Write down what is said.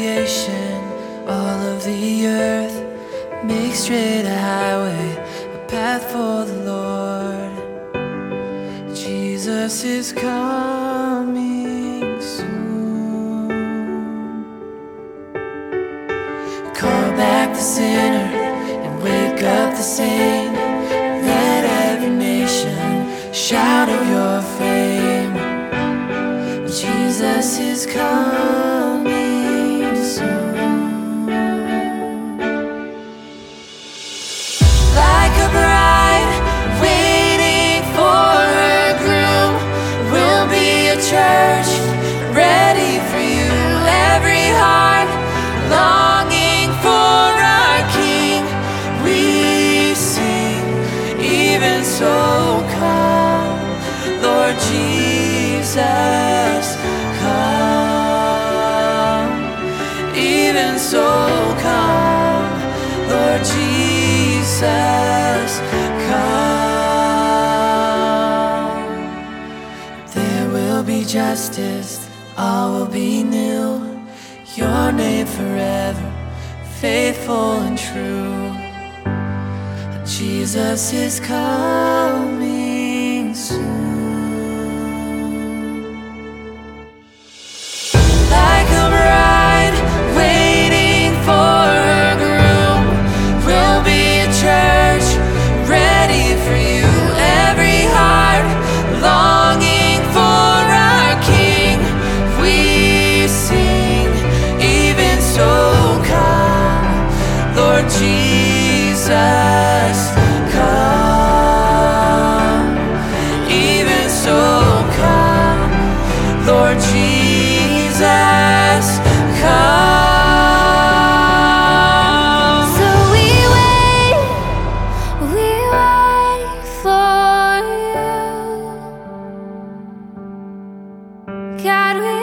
creation, all of the earth. Make straight a highway, a path for the Lord. Jesus is coming soon. Call back the sinner and wake up the saint. Let every nation shout of your fame. Jesus is coming soon. Like a bride waiting for her groom, we'll be a church ready for you. Every heart longing for our King, we sing, even so come, Lord Jesus, come. Even so come, Lord Jesus, come. There will be justice, all will be new. Your name forever, faithful and true. Jesus is coming soon. Like a bride waiting for her groom, we'll be a church ready for you. Every heart longing for our King, we sing, even so come, Lord Jesus, come. Even so come, Lord Jesus, come. So we wait for you, God. We